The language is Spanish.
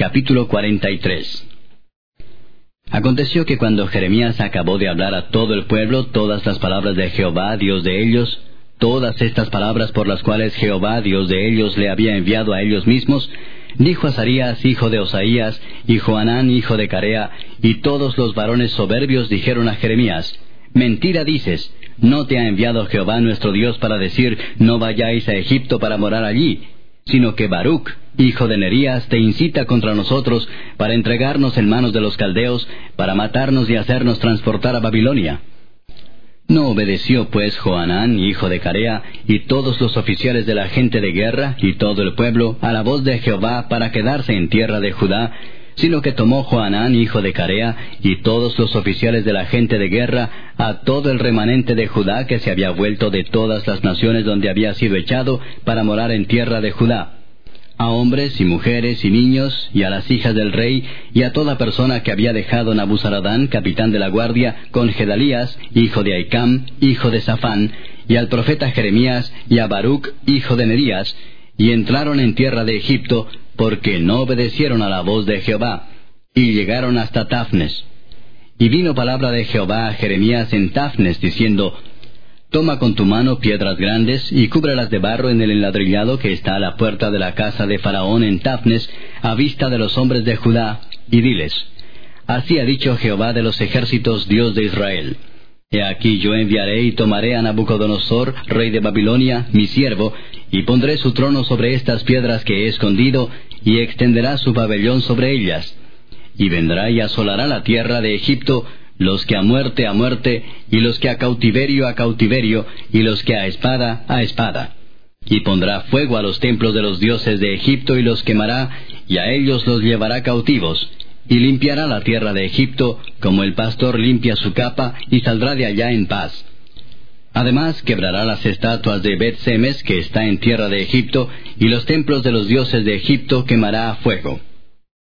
Capítulo 43. Aconteció que cuando Jeremías acabó de hablar a todo el pueblo todas las palabras de Jehová, Dios de ellos, todas estas palabras por las cuales Jehová, Dios de ellos, le había enviado a ellos mismos, dijo Azarías, hijo de Osaías, y Johanán, hijo de Carea, y todos los varones soberbios dijeron a Jeremías: Mentira dices, no te ha enviado Jehová nuestro Dios para decir, no vayáis a Egipto para morar allí, sino que Baruc, hijo de Nerías, te incita contra nosotros para entregarnos en manos de los caldeos, para matarnos y hacernos transportar a Babilonia. No obedeció pues Johanán, hijo de Carea, y todos los oficiales de la gente de guerra, y todo el pueblo, a la voz de Jehová para quedarse en tierra de Judá, sino que tomó Johanán, hijo de Carea, y todos los oficiales de la gente de guerra, a todo el remanente de Judá que se había vuelto de todas las naciones donde había sido echado, para morar en tierra de Judá, a hombres y mujeres y niños, y a las hijas del rey, y a toda persona que había dejado Nabuzaradán, capitán de la guardia, con Gedalías, hijo de Ahicam, hijo de Safán, y al profeta Jeremías, y a Baruc, hijo de Nerías, y entraron en tierra de Egipto, porque no obedecieron a la voz de Jehová, y llegaron hasta Tafnes. Y vino palabra de Jehová a Jeremías en Tafnes, diciendo: Toma con tu mano piedras grandes, y cúbralas de barro en el enladrillado que está a la puerta de la casa de Faraón en Tafnes, a vista de los hombres de Judá, y diles: Así ha dicho Jehová de los ejércitos, Dios de Israel: He aquí yo enviaré y tomaré a Nabucodonosor, rey de Babilonia, mi siervo, y pondré su trono sobre estas piedras que he escondido, y extenderá su pabellón sobre ellas. Y vendrá y asolará la tierra de Egipto, los que a muerte, y los que a cautiverio, y los que a espada. Y pondrá fuego a los templos de los dioses de Egipto, y los quemará, y a ellos los llevará cautivos. Y limpiará la tierra de Egipto, como el pastor limpia su capa, y saldrá de allá en paz. Además, quebrará las estatuas de Bet-Semes, que está en tierra de Egipto, y los templos de los dioses de Egipto quemará a fuego.